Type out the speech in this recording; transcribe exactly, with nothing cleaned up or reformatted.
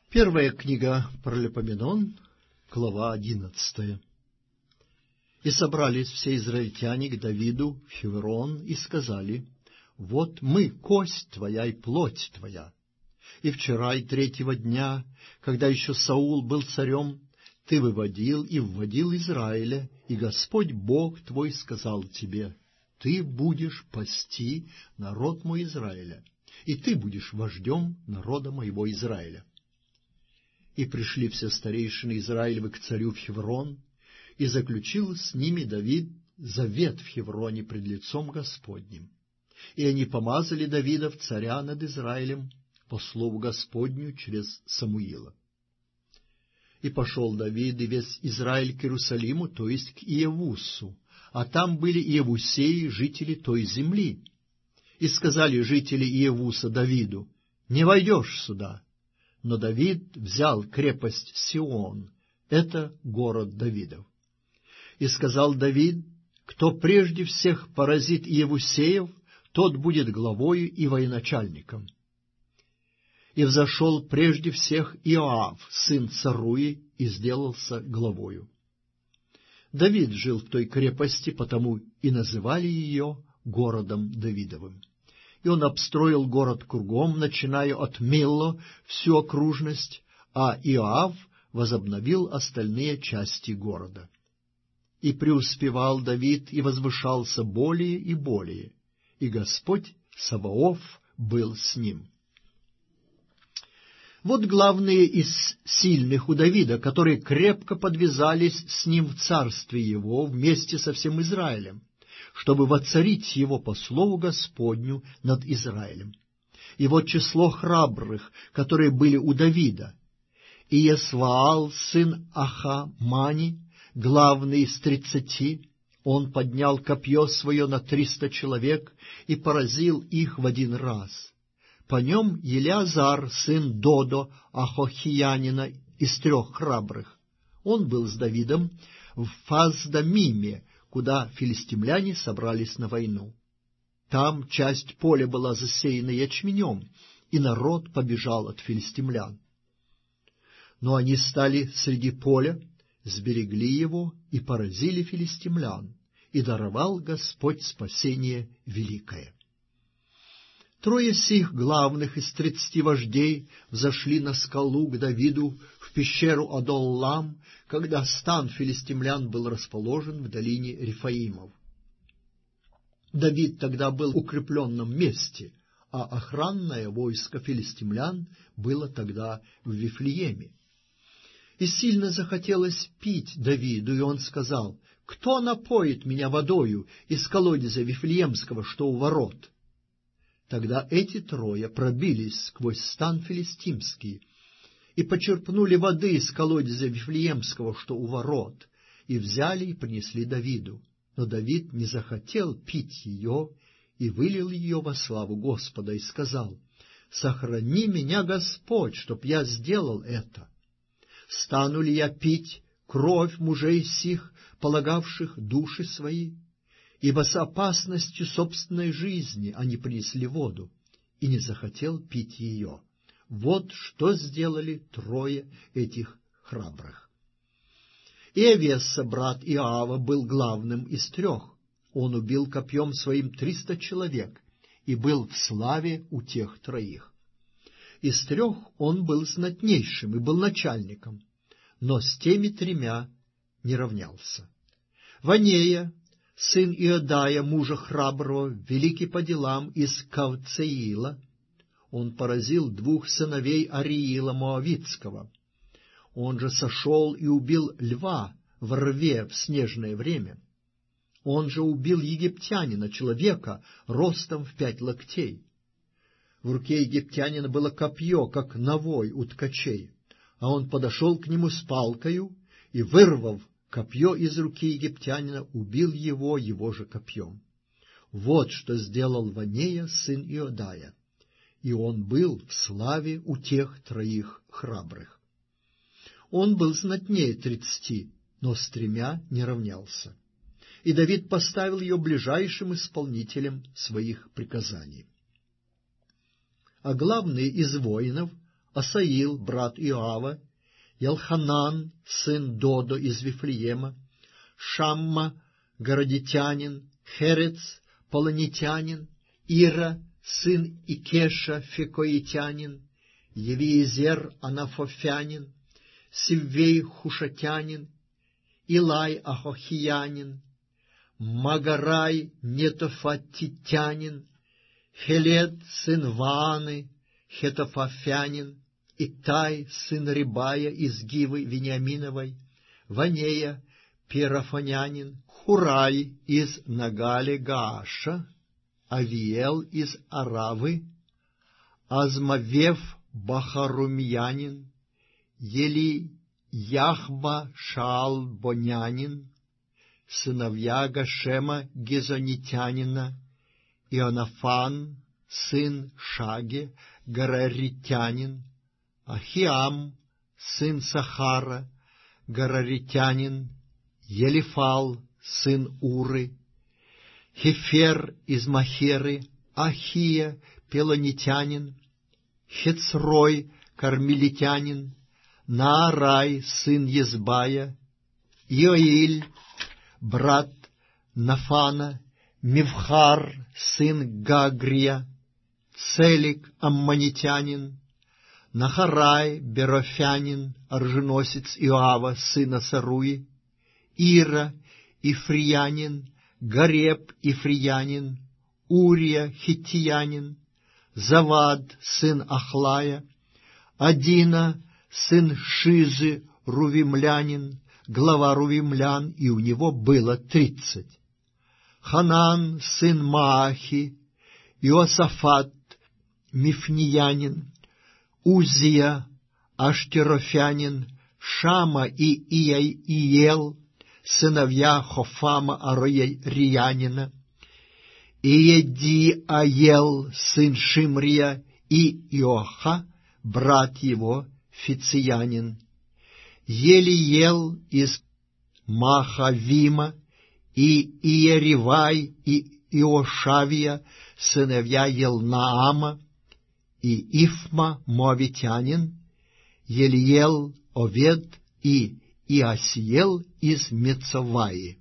Первая книга Паралипоменон, глава одиннадцатая. «И собрались все израильтяне к Давиду в Хеврон и сказали: вот мы, кость твоя и плоть твоя. И вчера и третьего дня, когда еще Саул был царем, ты выводил и вводил Израиля, и Господь Бог твой сказал тебе: ты будешь пасти народ мой Израиля, и ты будешь вождем народа моего Израиля. И пришли все старейшины Израилевы к царю в Хеврон, и заключил с ними Давид завет в Хевроне пред лицом Господним. И они помазали Давида в царя над Израилем по слову Господню через Самуила. И пошел Давид и весь Израиль к Иерусалиму, то есть к Иевусу, а там были иевусеи, жители той земли. И сказали жители Иевуса Давиду: не войдешь сюда. Но Давид взял крепость Сион, это город Давидов. И сказал Давид: кто прежде всех поразит иевусеев, тот будет главою и военачальником. И взошел прежде всех Иоав, сын Царуи, и сделался главою. Давид жил в той крепости, потому и называли ее городом Давидовым. И он обстроил город кругом, начиная от Милло всю окружность, а Иоав возобновил остальные части города. И преуспевал Давид и возвышался более и более, и Господь Саваоф был с ним. Вот главные из сильных у Давида, которые крепко подвязались с ним в царстве его вместе со всем Израилем, чтобы воцарить его по слову Господню над Израилем. И вот число храбрых, которые были у Давида: Иесваал, сын Ахамани, главный из тридцати, он поднял копье свое на триста человек и поразил их в один раз. По нем Елеазар, сын Додо, Ахохиянина, из трех храбрых. Он был с Давидом в Фаздамиме, куда филистимляне собрались на войну. Там часть поля была засеяна ячменем, и народ побежал от филистимлян. Но они стали среди поля, сберегли его и поразили филистимлян, и даровал Господь спасение великое. Трое сих главных из тридцати вождей взошли на скалу к Давиду в пещеру Адоллам, когда стан филистимлян был расположен в долине Рефаимов. Давид тогда был в укрепленном месте, а охранное войско филистимлян было тогда в Вифлееме. И сильно захотелось пить Давиду, и он сказал: кто напоит меня водою из колодеза Вифлеемского, что у ворот? Тогда эти трое пробились сквозь стан филистимский и почерпнули воды из колодеза Вифлеемского, что у ворот, и взяли и принесли Давиду. Но Давид не захотел пить ее и вылил ее во славу Господа, и сказал: сохрани меня, Господь, чтоб я сделал это. Стану ли я пить кровь мужей сих, полагавших души свои? Ибо с опасностью собственной жизни они принесли воду, и не захотел пить ее. Вот что сделали трое этих храбрых. Иовеса, брат Иоава, был главным из трех. Он убил копьем своим триста человек и был в славе у тех троих. Из трех он был знатнейшим и был начальником, но с теми тремя не равнялся. Ванея, сын Иодая, мужа храброго, великий по делам, из Кавцеила, он поразил двух сыновей Ариила Моавитского. Он же сошел и убил льва в рве в снежное время. Он же убил египтянина, человека, ростом в пять локтей. В руке египтянина было копье, как навой у ткачей, а он подошел к нему с палкою и, вырвав копье из руки египтянина, убил его его же копьем. Вот что сделал Ванея, сын Иодая, и он был в славе у тех троих храбрых. Он был знатнее тридцати, но с тремя не равнялся. И Давид поставил ее ближайшим исполнителем своих приказаний. А главный из воинов, Асаил, брат Иоава, Елханан, сын Додо из Вифлеема, Шамма, городитянин, Херец, полонитянин, Ира, сын Икеша, фекоитянин, Евиезер, анафофянин, Сиввей, хушатянин, Илай, ахохиянин, Магарай, нетофатитянин, Хелед, сын Вааны, хетофафянин, Итай, сын Рибая из Гивы Вениаминовой, Ванея, пирафонянин, Хурай из Нагале Гааша, Авиел из Аравы, Азмавев Бахарумьянин, Ели Яхба Шаалбонянин, сыновья Гашема Гезонитянина, Ионафан, сын Шаге, Гараритянин, Ахиам, сын Сахара, Гараритянин, Елифал, сын Уры, Хефер из Махеры, Ахия, пелонитянин, Хецрой, кармелитянин, Наарай, сын Езбая, Иоиль, брат Нафана, Мивхар, сын Гагрия, Целик, аммонитянин, Нахарай, Берофянин, оруженосец Иоава, сына Саруи, Ира, Ифриянин, Гареб, Ифриянин, Урия, хиттиянин, Завад, сын Ахлая, Адина, сын Шизы, рувимлянин, глава рувимлян, и у него было тридцать. Ханан, сын Маахи, Иосафат, Мифниянин, Узия, Аштерофянин, Шама и Иел, сыновья Хофама Ароянина, Иедиаел, сын Шимрия, и Иоха, брат его, Фициянин, Елиел из Махавима, и Иеривай, и Иошавия, сыновья Елнаама, и Ифма, моавитянин, Елиел, Овед и Иасиел из Мецаваи.